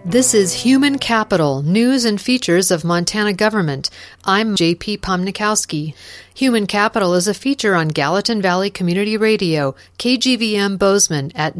This is Human Capital, News and Features of Montana Government. I'm J.P. Pomnikowski. Human Capital is a feature on Gallatin Valley Community Radio, KGVM Bozeman at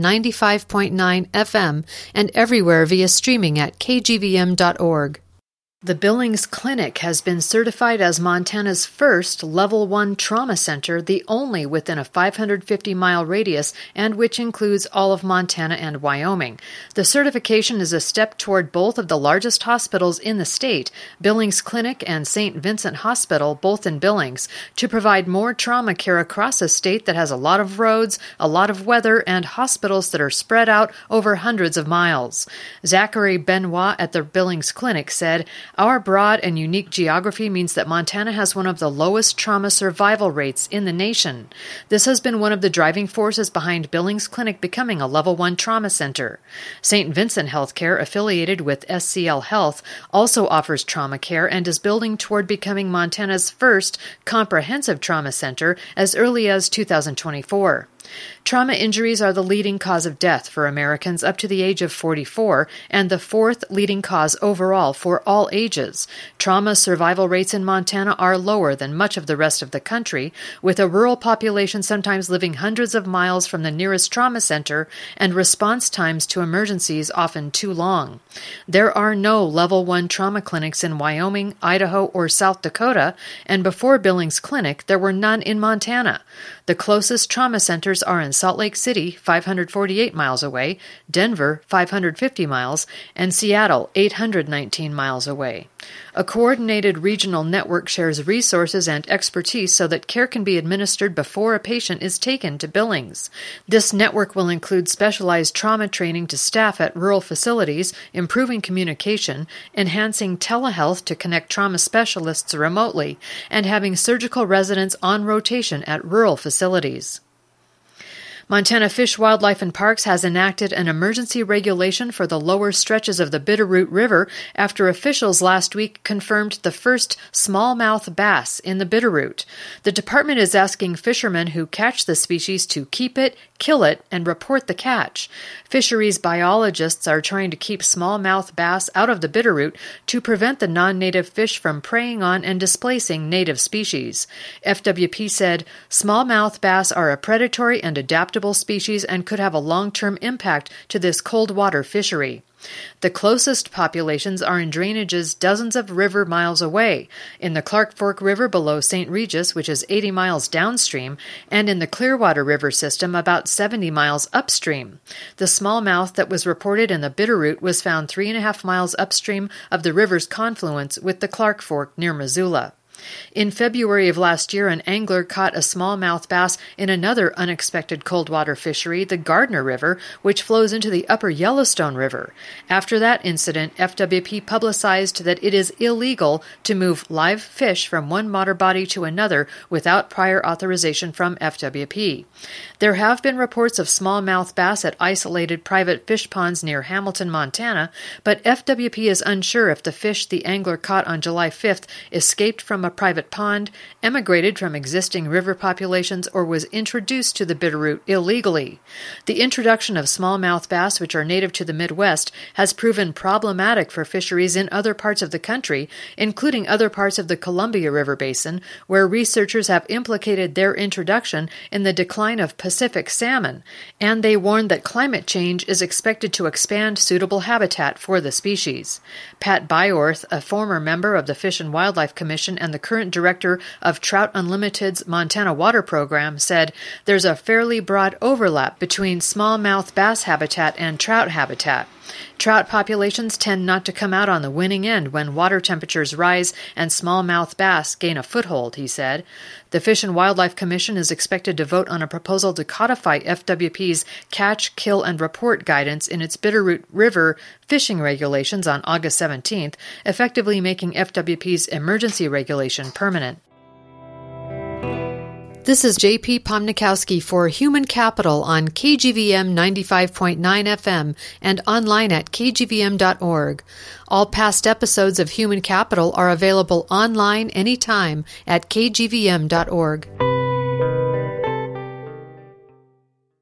95.9 FM and everywhere via streaming at kgvm.org. The Billings Clinic has been certified as Montana's first Level 1 trauma center, the only within a 550-mile radius, and which includes all of Montana and Wyoming. The certification is a step toward both of the largest hospitals in the state, Billings Clinic and St. Vincent Hospital, both in Billings, to provide more trauma care across a state that has a lot of roads, a lot of weather, and hospitals that are spread out over hundreds of miles. Zachary Benoit at the Billings Clinic said, "Our broad and unique geography means that Montana has one of the lowest trauma survival rates in the nation. This has been one of the driving forces behind Billings Clinic becoming a Level 1 trauma center. St. Vincent Healthcare, affiliated with SCL Health, also offers trauma care and is building toward becoming Montana's first comprehensive trauma center as early as 2024. Trauma injuries are the leading cause of death for Americans up to the age of 44 and the fourth leading cause overall for all ages. Trauma survival rates in Montana are lower than much of the rest of the country, with a rural population sometimes living hundreds of miles from the nearest trauma center and response times to emergencies often too long. There are no Level 1 trauma clinics in Wyoming, Idaho, or South Dakota, and before Billings Clinic, there were none in Montana. The closest trauma centers are in Salt Lake City, 548 miles away, Denver, 550 miles, and Seattle, 819 miles away. A coordinated regional network shares resources and expertise so that care can be administered before a patient is taken to Billings. This network will include specialized trauma training to staff at rural facilities, improving communication, enhancing telehealth to connect trauma specialists remotely, and having surgical residents on rotation at rural facilities. Montana Fish, Wildlife, and Parks has enacted an emergency regulation for the lower stretches of the Bitterroot River after officials last week confirmed the first smallmouth bass in the Bitterroot. The department is asking fishermen who catch the species to keep it, kill it, and report the catch. Fisheries biologists are trying to keep smallmouth bass out of the Bitterroot to prevent the non-native fish from preying on and displacing native species. FWP said, "Smallmouth bass are a predatory and adaptable species and could have a long-term impact to this cold water fishery." The closest populations are in drainages dozens of river miles away, in the Clark Fork River below St. Regis, which is 80 miles downstream, and in the Clearwater River system about 70 miles upstream. The smallmouth that was reported in the Bitterroot was found 3.5 miles upstream of the river's confluence with the Clark Fork near Missoula. In February of last year, an angler caught a smallmouth bass in another unexpected cold water fishery, the Gardner River, which flows into the upper Yellowstone River. After that incident, FWP publicized that it is illegal to move live fish from one water body to another without prior authorization from FWP. There have been reports of smallmouth bass at isolated private fish ponds near Hamilton, Montana, but FWP is unsure if the fish the angler caught on July 5th escaped from a private pond, emigrated from existing river populations, or was introduced to the Bitterroot illegally. The introduction of smallmouth bass, which are native to the Midwest, has proven problematic for fisheries in other parts of the country, including other parts of the Columbia River Basin, where researchers have implicated their introduction in the decline of Pacific salmon, and they warned that climate change is expected to expand suitable habitat for the species. Pat Byorth, a former member of the Fish and Wildlife Commission and the current director of Trout Unlimited's Montana Water Program, said there's a fairly broad overlap between smallmouth bass habitat and trout habitat. Trout populations tend not to come out on the winning end when water temperatures rise and smallmouth bass gain a foothold, he said. The Fish and Wildlife Commission is expected to vote on a proposal to codify FWP's catch, kill, and report guidance in its Bitterroot River fishing regulations on August 17th, effectively making FWP's emergency regulation permanent. This is J.P. Pomnikowski for Human Capital on KGVM 95.9 FM and online at kgvm.org. All past episodes of Human Capital are available online anytime at kgvm.org.